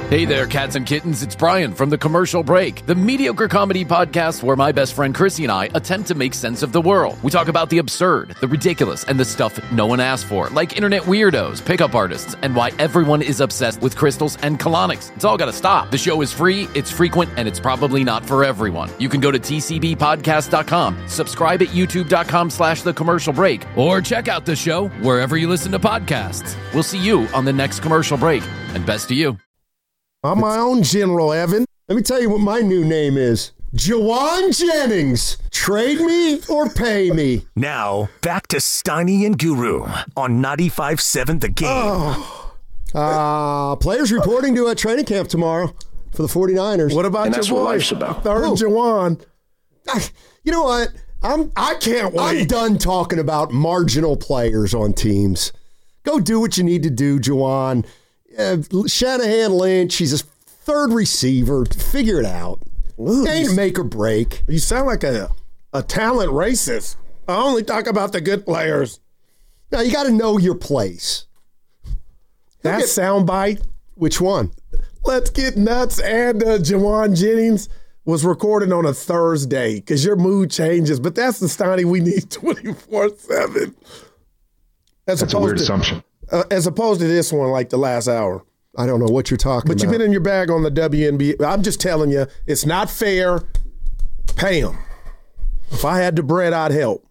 Hey there, cats and kittens. It's Brian from The Commercial Break, the mediocre comedy podcast where my best friend Chrissy and I attempt to make sense of the world. We talk about the absurd, the ridiculous, and the stuff no one asked for, like internet weirdos, pickup artists, and why everyone is obsessed with crystals and colonics. It's all got to stop. The show is free, it's frequent, and it's probably not for everyone. You can go to tcbpodcast.com, subscribe at youtube.com/The Commercial Break, or check out the show wherever you listen to podcasts. We'll see you on the next Commercial Break, and best to you. I'm my own General Evan. Let me tell you what my new name is. Juwan Jennings. Trade me or pay me. Now, back to Steiny and Guru on 95.7 The Game. Players reporting to a training camp tomorrow for the 49ers. What about your boy? Life's about. Third Juwan. You know what? I can't wait. I'm done talking about marginal players on teams. Go do what you need to do, Juwan. Shanahan Lynch, he's a third receiver. Figure it out. Ooh, Ain't make or break. You sound like a talent racist. I only talk about the good players. Now, you got to know your place. That soundbite. Which one? Let's Get Nuts and Juwan Jennings was recorded on a Thursday because your mood changes. But that's the Steiny we need 24/7. That's a weird assumption. As opposed to this one, like the last hour. I don't know what you're talking about. But you've been in your bag on the WNBA. I'm just telling you, it's not fair. Pay them. If I had the bread, I'd help.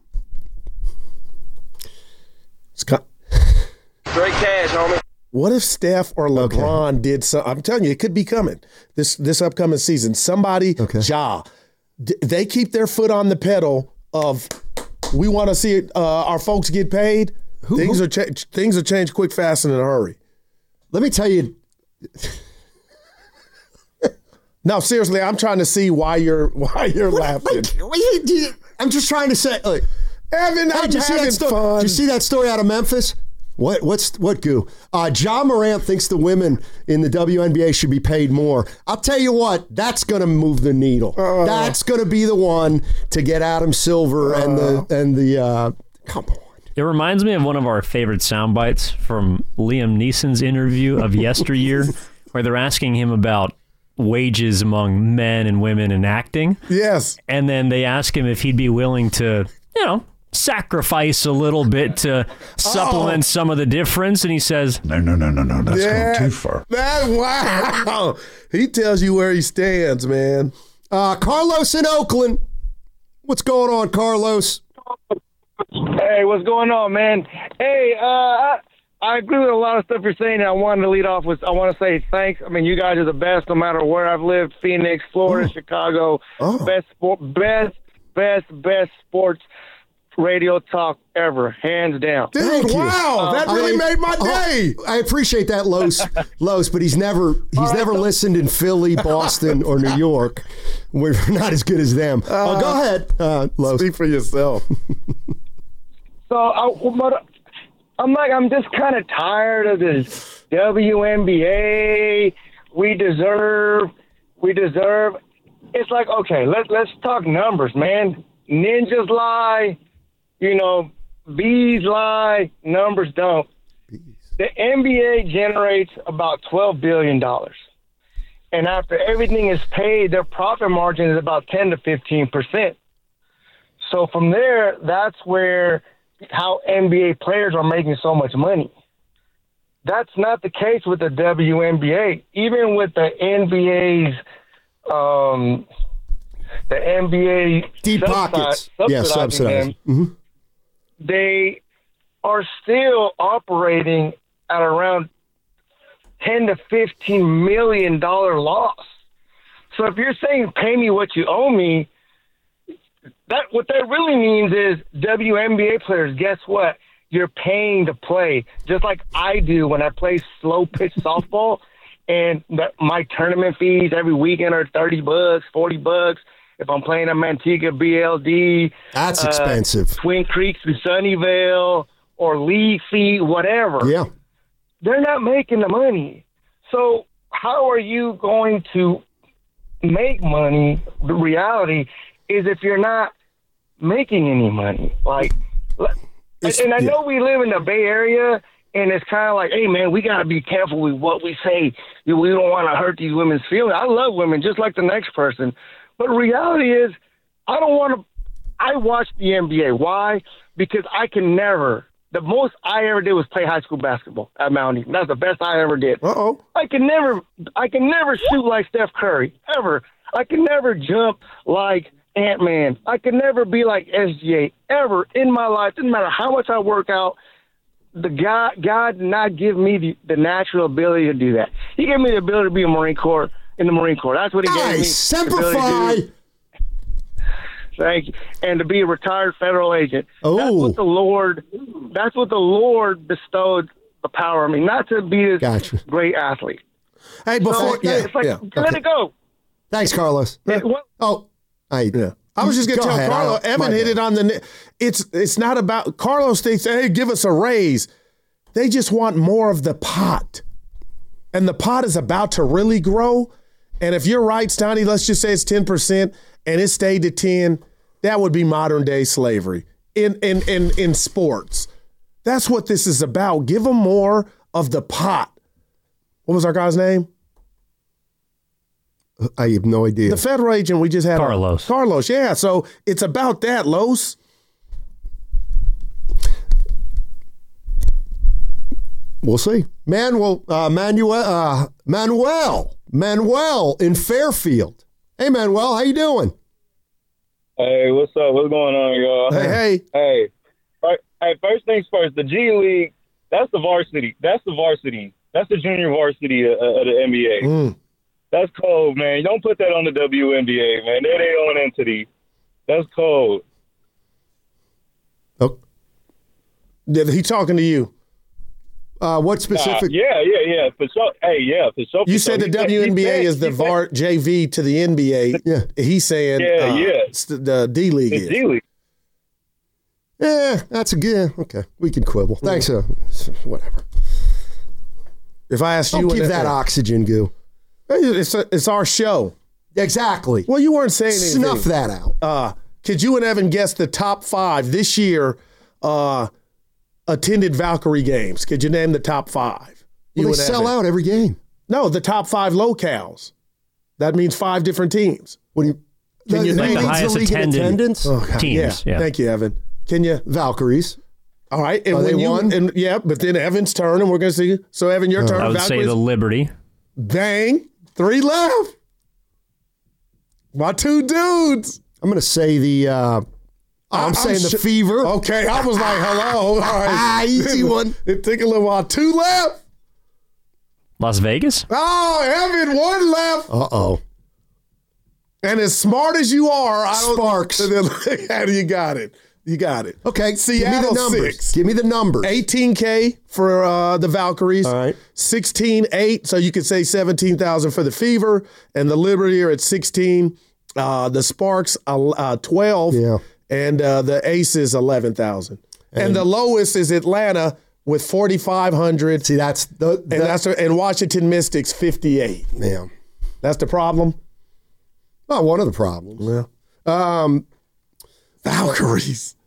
Straight cash, homie. What if Steph or LeBron did something? I'm telling you, it could be coming this upcoming season. Somebody, they keep their foot on the pedal of we want to see our folks get paid. Things are changed quick, fast, and in a hurry. Let me tell you. No, seriously, I'm trying to see why you're laughing. I'm just trying to say, Evan, I'm having fun. Did you see that story out of Memphis? What goo? Ja Morant thinks the women in the WNBA should be paid more. I'll tell you what, that's going to move the needle. That's going to be the one to get Adam Silver and the come on. It reminds me of one of our favorite sound bites from Liam Neeson's interview of yesteryear, where they're asking him about wages among men and women in acting. Yes. And then they ask him if he'd be willing to, sacrifice a little bit to supplement some of the difference. And he says, No. That's going too far. Wow. He tells you where he stands, man. Carlos in Oakland. What's going on, Carlos? Hey, what's going on, man? Hey, I agree with a lot of stuff you're saying. I wanted to lead off with, I want to say thanks. I mean, you guys are the best no matter where I've lived. Phoenix, Florida, Chicago. Best sports radio talk ever, hands down. Dude, wow, that really made my day. I appreciate that, Los, but he's never listened in Philly, Boston, or New York. We're not as good as them. Go ahead, Los. Speak for yourself. So I'm just kind of tired of this WNBA. We deserve. It's like, okay, let's talk numbers, man. Ninjas lie. Bees lie, numbers don't. The NBA generates about $12 billion. And after everything is paid, their profit margin is about 10 to 15%. So from there, that's how NBA players are making so much money. That's not the case with the WNBA. Even with the NBA's the NBA deep pockets, subsidizing them, they are still operating at around $10 to $15 million loss. So if you're saying pay me what you owe me, what that really means is WNBA players, guess what? You're paying to play, just like I do when I play slow pitch softball, and my tournament fees every weekend are $30, $40. If I'm playing at Manteca, BLD, that's expensive. Twin Creeks to Sunnyvale, or league fee, whatever. Yeah, they're not making the money. So how are you going to make money? The reality is, if you're not making any money, and I know we live in the Bay Area, And it's kind of like, hey, man, we got to be careful with what we say. We don't want to hurt these women's feelings. I love women just like the next person. But reality is, I don't want to – I watch the NBA. Why? Because I can never – the most I ever did was play high school basketball at Mount Eaton. That's the best I ever did. Uh-oh. I can never shoot like Steph Curry, ever. I can never jump like Ant-Man. I can never be like SGA, ever in my life. Doesn't matter how much I work out. God did not give me the natural ability to do that. He gave me the ability to be in the Marine Corps. That's what he gave me. Semper Fi. Thank you. And to be a retired federal agent. Oh. That's what the Lord bestowed the power on me, not to be this great athlete. Hey, before it's like, let it go. Thanks, Carlos. I was just going to tell Carlos, Evan hit it on the – it's not about – Carlos, they say, hey, give us a raise. They just want more of the pot. And the pot is about to really grow. And if you're right, Stoney, let's just say it's 10% and it stayed to 10, that would be modern-day slavery in sports. That's what this is about. Give them more of the pot. What was our guy's name? I have no idea. The federal agent we just had. Carlos. Carlos, yeah. So it's about that, Los. We'll see. Manuel in Fairfield. Hey, Manuel, how you doing? Hey, what's up? What's going on, y'all? Hey. Hey, first things first, the G League, that's the varsity. That's the junior varsity of the NBA. That's cold, man. Don't put that on the WNBA, man. They're their own entity. That's cold. Oh. He's talking to you. What specific? Yeah. For sure. Hey, yeah, for sure. You said the WNBA is the VAR JV to the NBA. Yeah. He's saying the D League is. D League. Yeah, that's a good. Okay, we can quibble. Thanks. Whatever. If I asked Don't give that oxygen, Goo. It's our show. Exactly. Well, you weren't saying anything. Snuff that out. Could you and Evan guess the top 5 this year attended Valkyrie games? Could you name the top 5? Well, they sell out every game. No, the top 5 locales. That means 5 different teams. What do you? Can you name the highest attendance teams? Yeah. Thank you, Evan. Can you? Valkyries. All right. And when they won? But then Evan's turn, and we're going to see. So, Evan, your turn. I would say the Liberty. Bang. 3 left. My 2 dudes. I'm going to say the. I'm saying the Fever. Okay, I was like, hello. All right. Easy one. It took a little while. 2 left. Las Vegas? Oh, Evan, 1 left. Uh-oh. And as smart as you are, Sparks. You got it. You got it. Okay, Seattle, give me the numbers. 6. Give me the numbers. $18K for the Valkyries. All right. 16.8, so you could say 17,000 for the Fever, and the Liberty are at 16. The Sparks 12. Yeah. And the Aces 11,000. And the lowest is Atlanta with 4,500. See, that's and Washington Mystics 58. Yeah. That's the problem. Well, one of the problems. Yeah. Valkyries.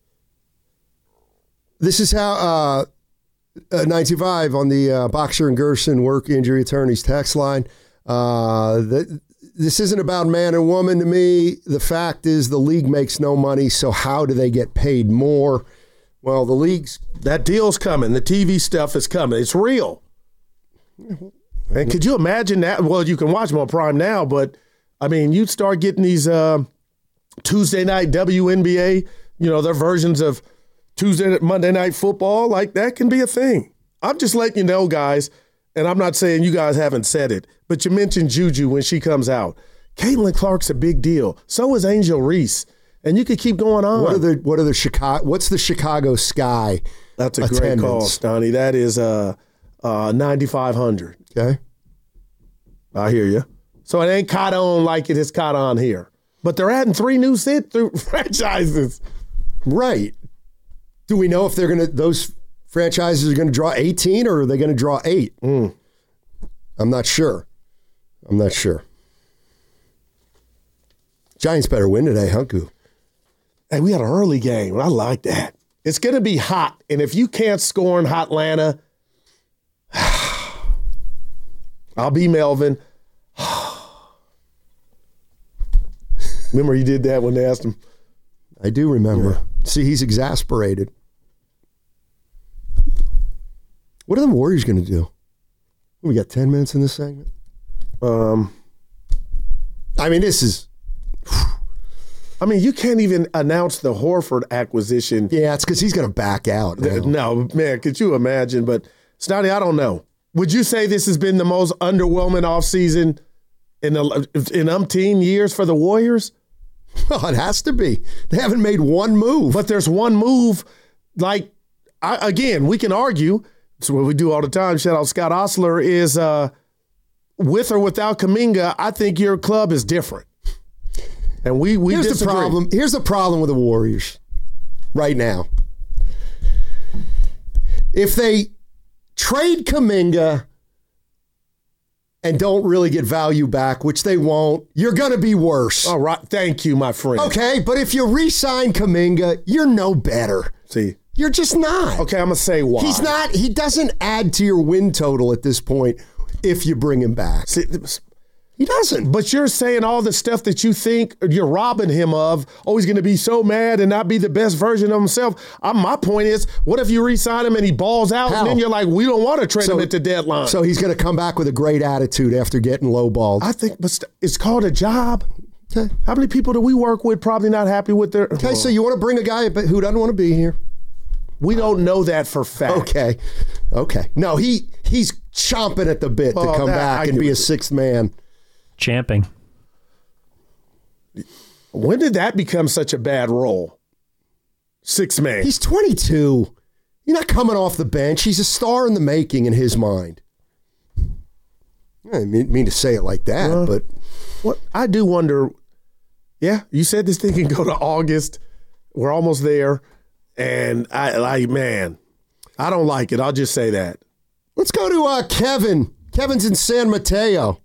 This is how 95 on the Boxer and Gerson work injury attorneys text line. This isn't about man and woman to me. The fact is the league makes no money, so how do they get paid more? Well, the league's... That deal's coming. The TV stuff is coming. It's real. And could you imagine that? Well, you can watch them on Prime now, but, I mean, you'd start getting these Tuesday night WNBA, their versions of Monday Night Football. Like, that can be a thing. I'm just letting you know, guys, and I'm not saying you guys haven't said it, but you mentioned Juju when she comes out. Caitlin Clark's a big deal. So is Angel Reese. And you could keep going on. What are the Chicago? What's the Chicago Sky? That's a great call, Stoney. That is 9,500. Okay, I hear you. So it ain't caught on like it is caught on here, but they're adding 3 new franchises. Right. Do we know if those franchises are gonna draw 18 or are they gonna draw 8? I'm not sure. Giants better win today, huh, Goo? Hey, we had an early game. I like that. It's going to be hot. And if you can't score in Hotlanta, I'll be Melvin. Remember he did that when they asked him? I do remember. Yeah. See, he's exasperated. What are the Warriors going to do? We got 10 minutes in this segment. I mean, this is... I mean, you can't even announce the Horford acquisition. Yeah, it's because he's going to back out now. No, man, could you imagine? But, Snotty, I don't know. Would you say this has been the most underwhelming offseason in umpteen years for the Warriors? Well, it has to be. They haven't made one move. But there's one move, like, again, we can argue. It's what we do all the time. Shout out Scott Osler is with or without Kuminga, I think your club is different. And we Here's disagree. the problem. Here's the problem with the Warriors right now. If they trade Kuminga and don't really get value back, which they won't, you're going to be worse. All right. Thank you, my friend. Okay, but if you re-sign Kuminga, you're no better. See. You're just not. Okay, I'm going to say why. He's not. He doesn't add to your win total at this point if you bring him back. See, he doesn't. But you're saying all the stuff that you think you're robbing him of. Oh, he's going to be so mad and not be the best version of himself. My point is, what if you re-sign him and he balls out and then you're like, we don't want to trade him at the deadline. So he's going to come back with a great attitude after getting lowballed. I think, but it's called a job. Okay. How many people do we work with probably not happy with their... Okay, so you want to bring a guy who doesn't want to be here? We don't know that for fact. Okay. No, he's chomping at the bit to come back and be a sixth man. Champing. When did that become such a bad role? Sixth man. He's 22. You're not coming off the bench. He's a star in the making in his mind. I didn't mean to say it like that, but... What I do wonder, yeah, you said this thing can go to August. We're almost there. And I don't like it. I'll just say that. Let's go to Kevin. Kevin's in San Mateo.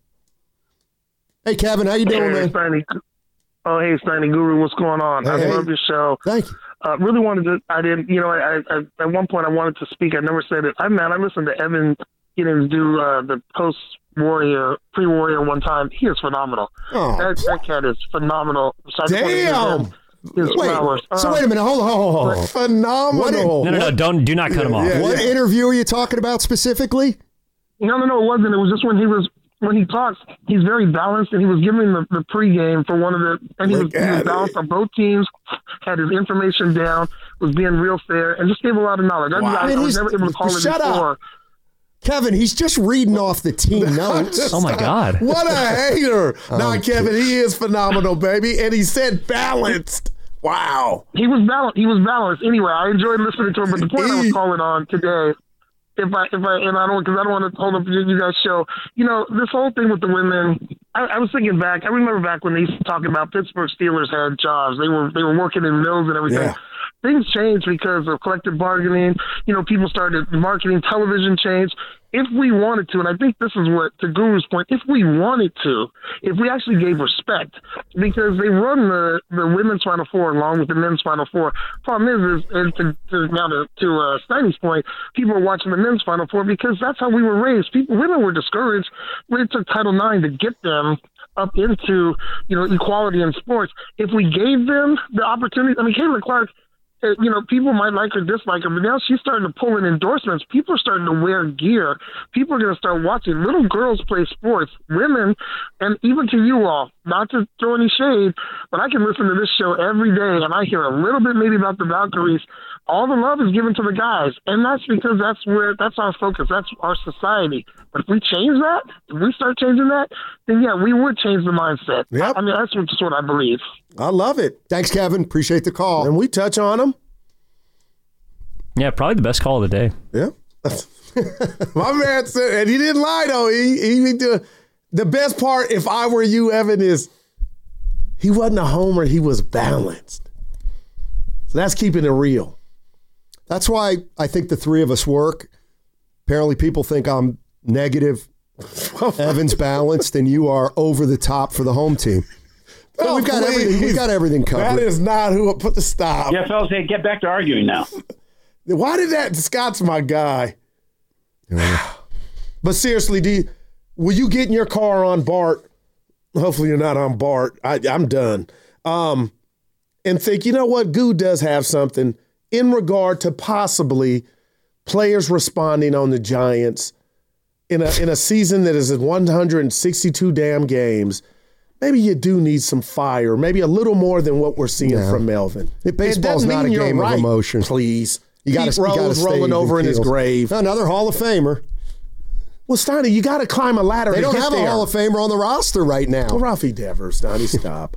Hey, Kevin, how you doing, man? Steiny. Oh, hey, Steiny Guru, what's going on? I love your show. Thank you. Really wanted to. I didn't. I at one point I wanted to speak. I never said it. I listened to Evan Giddens do the post-Warrior, pre-Warrior one time. He is phenomenal. Oh. That cat is phenomenal. So damn. Wait a minute. Hold on. Phenomenal. No. Do not cut him off. What interview are you talking about specifically? No, it wasn't. It was just when he talks, he's very balanced, and he was giving the pregame for one of the, and he was balanced on both teams, had his information down, was being real fair, and just gave a lot of knowledge. Wow. I was never able to call it before. Up. Kevin, he's just reading off the team notes. Oh, my God. What a hater. Nah, Kevin, he is phenomenal, baby. And he said balanced. Wow. He was balanced. Anyway, I enjoyed listening to him, but the point I was calling on today, because I don't want to hold up you guys' show. This whole thing with the women, I was thinking back. I remember back when they used to talk about Pittsburgh Steelers had jobs. They were working in mills and everything. Yeah. Things changed because of collective bargaining. People started marketing, television changed. If we wanted to, and I think this is what, to Guru's point, if we wanted to, if we actually gave respect, because they run the women's Final Four along with the men's Final Four. Problem is to Steiny's point, people are watching the men's Final Four because that's how we were raised. Women were discouraged. We took Title IX to get them up into, equality in sports. If we gave them the opportunity, Caitlin Clark, people might like her, dislike her, but now she's starting to pull in endorsements. People are starting to wear gear. People are going to start watching little girls play sports, women, and even to you all, not to throw any shade, but I can listen to this show every day, and I hear a little bit maybe about the Valkyries. All the love is given to the guys, and that's because that's our focus. That's our society. But if we change that, if we start changing that, then yeah, we would change the mindset. Yep. That's just what I believe. I love it. Thanks, Kevin. Appreciate the call. And we touch on them. Yeah, probably the best call of the day. Yeah. My man said, and he didn't lie though. The best part, if I were you, Evan, is he wasn't a homer. He was balanced. So that's keeping it real. That's why I think the three of us work. Apparently people think I'm negative. Evan's balanced and you are over the top for the home team. Oh, we've got everything. We've got everything covered. That is not who put the stop. Yeah, fellas, hey, get back to arguing now. Why did that? Scott's my guy. But seriously, will you get in your car on Bart? Hopefully you're not on Bart. I'm done. And think, you know what? Goo does have something in regard to possibly players responding on the Giants in a season that is at 162 damn games. Maybe you do need some fire, maybe a little more than what we're seeing from Melvin. Baseball's not a game of emotion. Please. You got Rose rolling over in his grave. Another Hall of Famer. Well, Steiny, you got to climb a ladder to get there. They don't have a Hall of Famer on the roster right now. Well, Rafi Devers, Steiny, stop.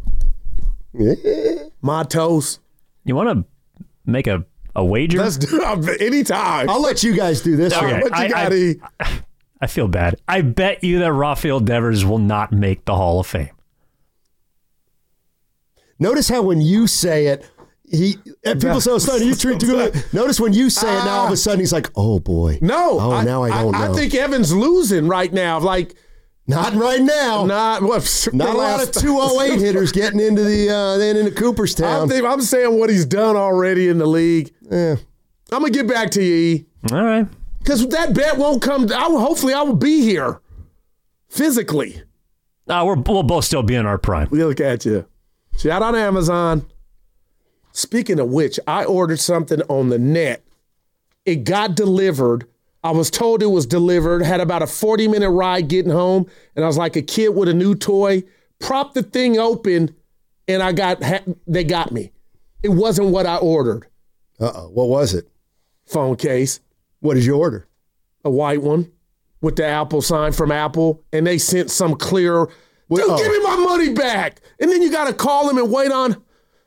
Matos. You want to make a wager? Let's do it anytime. I'll let you guys do this. Okay, I feel bad. I bet you that Rafael Devers will not make the Hall of Fame. Notice how when you say it, people say, "Oh, Steiny, you treat too good." Notice when you say it, now all of a sudden he's like, "Oh boy, no." Now I don't know. I think Evan's losing right now. Like, not right now. Not a lot of 208 hitters getting into into Cooperstown. I'm saying what he's done already in the league. I'm gonna get back to you, E. All right. Because that bet won't come. Hopefully, I will be here physically. We'll both still be in our prime. We look at you. Shout out Amazon. Speaking of which, I ordered something on the net. It got delivered. I was told it was delivered. Had about a 40-minute ride getting home, and I was like a kid with a new toy. Propped the thing open, and they got me. It wasn't what I ordered. Uh-oh. What was it? Phone case. What did you order? A white one with the Apple sign from Apple, and they sent some clear. Dude, give me my money back. And then you got to call them and wait on.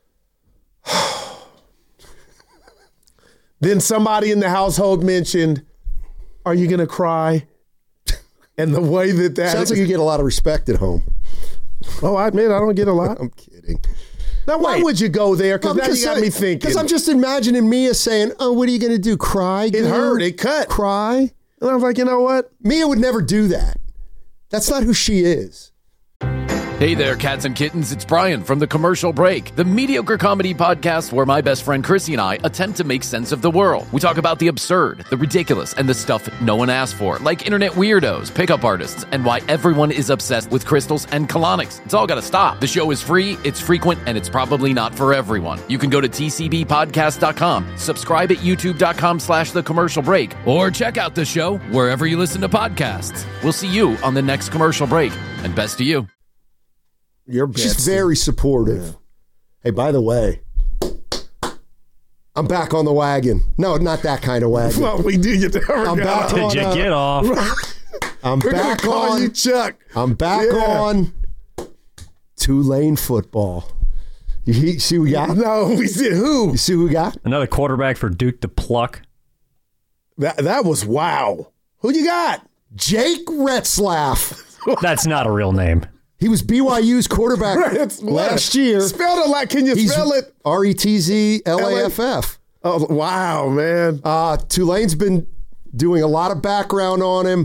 Then somebody in the household mentioned, "Are you going to cry?" And the way that sounds like you get a lot of respect at home. Oh, I admit I don't get a lot. I'm kidding. Now, why would you go there? Because now you got me thinking. Because I'm just imagining Mia saying, "Oh, what are you going to do? Cry?" It hurt. It cut. Cry. And I was like, you know what? Mia would never do that. That's not who she is. Hey there, cats and kittens. It's Brian from The Commercial Break, the mediocre comedy podcast where my best friend Chrissy and I attempt to make sense of the world. We talk about the absurd, the ridiculous, and the stuff no one asked for, like internet weirdos, pickup artists, and why everyone is obsessed with crystals and colonics. It's all got to stop. The show is free, it's frequent, and it's probably not for everyone. You can go to tcbpodcast.com, subscribe at youtube.com/The Commercial Break, or check out the show wherever you listen to podcasts. We'll see you on the next Commercial Break, and best to you. She's very supportive. Yeah. Hey, by the way, I'm back on the wagon. No, not that kind of wagon. Well, we do get there. I'm back on. Did you get off? I'm back on. You, Chuck. I'm back on Tulane football. You see who we got? No, we see who? You see who we got? Another quarterback for Duke to pluck. That was wow. Who you got? Jake Retzlaff. That's not a real name. He was BYU's quarterback last year. Spell it like, can you spell it? Retzlaff. Oh, wow, man. Tulane's been doing a lot of background on him.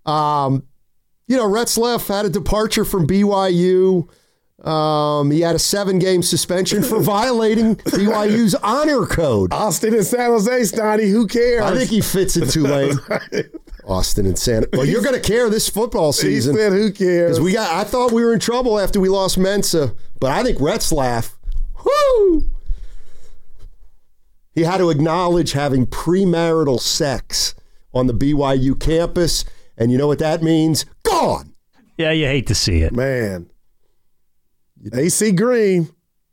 Retzlaff had a departure from BYU. He had a 7-game suspension for violating BYU's honor code. Austin and San Jose, Steiny, who cares? I think he fits in Tulane. Austin and San. Well, you're going to care this football season. He said, who cares? Because I thought we were in trouble after we lost Mensah, but I think Retzlaff, whoo! He had to acknowledge having premarital sex on the BYU campus, and you know what that means? Gone! Yeah, you hate to see it. Man. AC Green.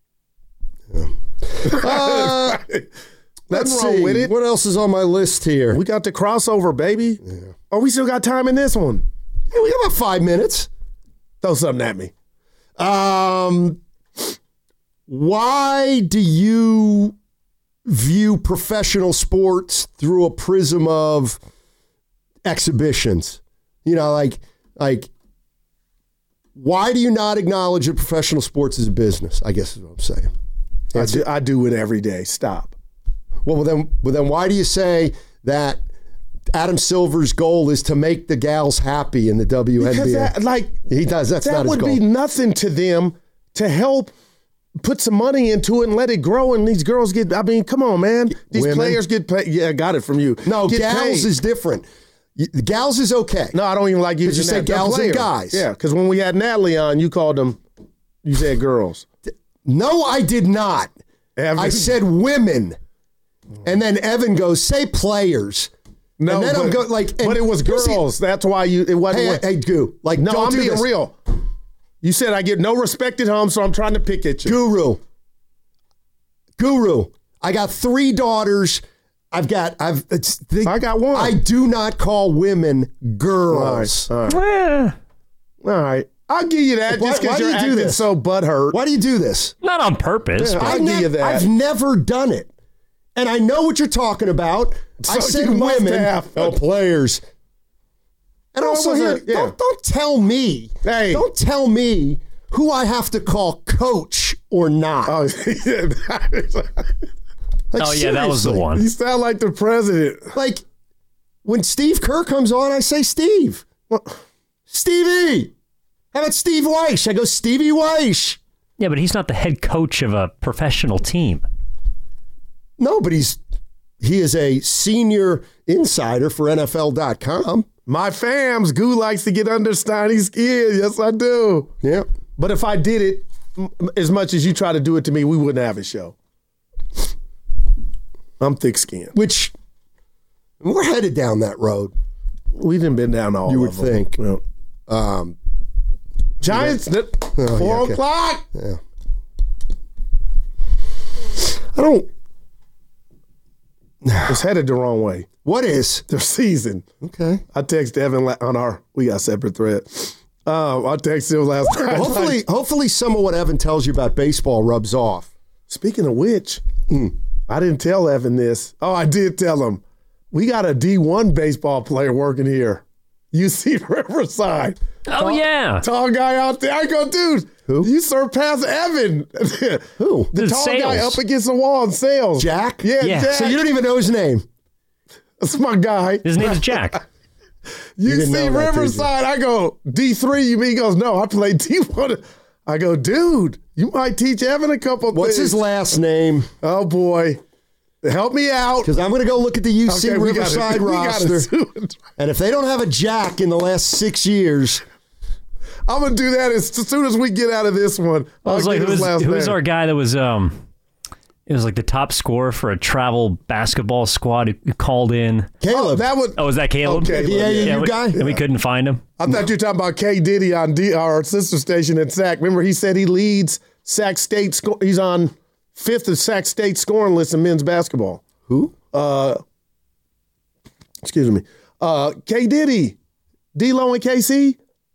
Let's see. With it. What else is on my list here? We got the crossover, baby. Yeah. Oh, we still got time in this one. Yeah, we got about 5 minutes. Throw something at me. Why do you view professional sports through a prism of exhibitions? Why do you not acknowledge that professional sports is a business? I guess is what I'm saying. I do it every day. Stop. Well, then why do you say that Adam Silver's goal is to make the gals happy in the WNBA? Because he does. That's not his goal. That would be nothing to them to help put some money into it and let it grow, and these girls get, I mean, come on, man. These players get paid. Yeah, I got it from you. No, gals is different. Gals is okay. No, I don't even like using that. You say gals and guys. Yeah, because when we had Natalie on, you called them, you said girls. No, I did not. Evan. I said women. And then Evan goes, say players. No, and then I'm going like, but it was girls. That's why it wasn't. Hey, Goo. Like, no, I'm being this. real. You said I get no respect at home, so I'm trying to pick at you. Guru. I got 3 daughters. I got one. I do not call women girls. All right. I'll give you that just because you're acting so butthurt. Why do you do this? Not on purpose. Yeah, I'll give you that. I've never done it. And I know what you're talking about. So I said women, players. And also here, don't tell me. Hey. Don't tell me who I have to call coach or not. Oh, yeah, that was the one. You sound like the president. Like, when Steve Kerr comes on, I say Steve. Stevie. How about Steve Weish? I go Stevie Weish. Yeah, but he's not the head coach of a professional team. No, but he is a senior insider for NFL.com. My fams, Goo likes to get under Steiny's skin. Yes, I do. Yeah. But if I did it as much as you try to do it to me, we wouldn't have a show. I'm thick-skinned. Which, we're headed down that road. We didn't been down all you would of them. think. Well, Giants, 4 o'clock. Yeah. I don't. It's headed the wrong way. What is? Their season. Okay. I texted Evan on we got a separate thread. I texted him last night. Hopefully some of what Evan tells you about baseball rubs off. Speaking of which, I didn't tell Evan this. Oh, I did tell him. We got a D1 baseball player working here. UC Riverside. Yeah. Tall guy out there. I go, dude. Who? You surpassed Evan. Who? The tall guy up against the wall in sales. Jack? Yeah, Jack. So you don't even know his name? That's my guy. His name's Jack. UC Riverside. I go, D3, you mean? He goes, no, I played D1. I go, dude, you might teach Evan a couple What's things. his last name? Oh, boy. Help me out. Because I'm going to go look at the UC Riverside roster. And if they don't have a Jack in the last 6 years, I'm going to do that as soon as we get out of this one. I was like, who's our guy that was, it was like the top scorer for a travel basketball squad who called in. Caleb. Was that Caleb? Okay, you guy? And we couldn't find him. I thought you were talking about K. Diddy on our sister station at Sac. Remember, he said he leads Sac State. He's on 5th of Sac State scoring list in men's basketball. Who? Excuse me. K. Diddy. D-Lo and KC.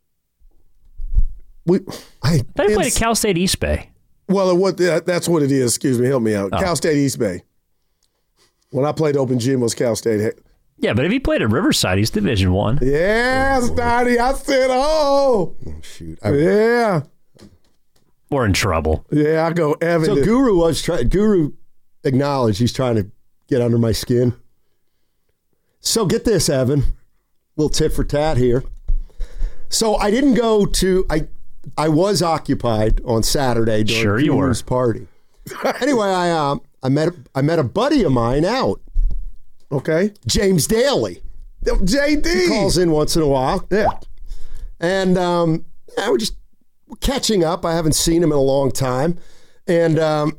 They played at Cal State East Bay. Well, that's what it is. Excuse me. Help me out. Cal State East Bay. When I played open gym was Cal State. Yeah, but if he played at Riverside, he's Division I. Yeah, Stoddy. I said, oh shoot. Yeah. We're in trouble. Yeah, I go, Evan. So Guru acknowledged he's trying to get under my skin. So get this, Evan. Little tit for tat here. So I didn't go to I was occupied on Saturday during Guru's party. Anyway, I met a buddy of mine out. Okay. James Daly. JD. He calls in once in a while. Yeah. And we're catching up. I haven't seen him in a long time. And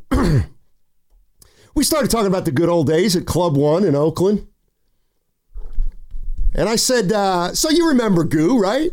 we started talking about the good old days at Club One in Oakland. And I said, so you remember Goo, right?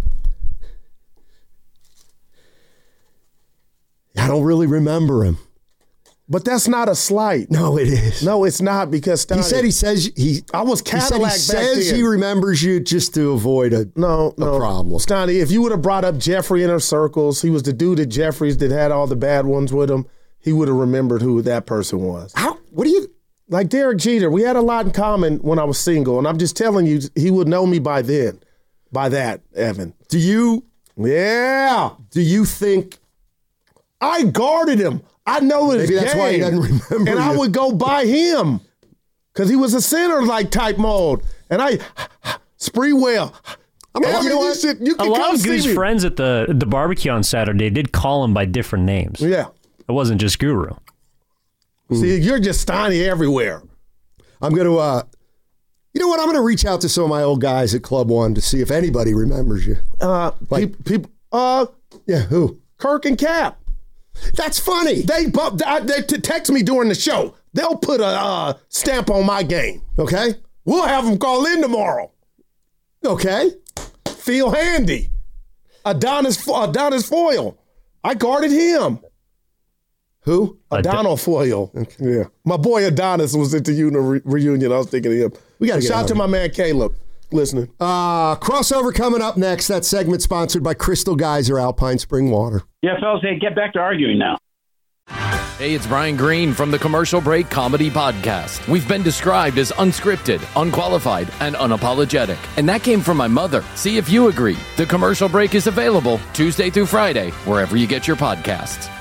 I don't really remember him. But that's not a slight. No, it is. No, it's not because he says I was Cadillac he says he remembers you just to avoid a problem. Stoney, if you would have brought up Jeffrey Inner Circles, he was the dude at Jeffrey's that had all the bad ones with him. He would have remembered who that person was. What do you like? Derek Jeter. We had a lot in common when I was single, and I'm just telling you, he would know me by then. By that, Evan. Do you? Yeah. Do you think? I guarded him. I know his Maybe that's game, why he doesn't remember. And I would go by him because he was a center like type mode. And Spreewell. You know what? You can a lot come of see Goo's me. friends at the barbecue on Saturday did call him by different names. Yeah. It wasn't just Guru. See, you're just Steiny everywhere. I'm going to, you know what? I'm going to reach out to some of my old guys at Club One to see if anybody remembers you. People. Yeah, who? Kirk and Cap. That's funny. They text me during the show. They'll put a stamp on my game. Okay. We'll have them call in tomorrow. Okay. Feel handy. Adonis Foyle. I guarded him. Who? Adonis Foyle. Okay. Yeah. My boy Adonis was at the reunion. I was thinking of him. We got to shout out to my man Caleb listening. Crossover coming up next. That segment sponsored by Crystal Geyser Alpine Spring Water. Yeah, fellas, hey, get back to arguing now. Hey, it's Brian Green from the Commercial Break Comedy Podcast. We've been described as unscripted, unqualified, and unapologetic. And that came from my mother. See if you agree. The Commercial Break is available Tuesday through Friday, wherever you get your podcasts.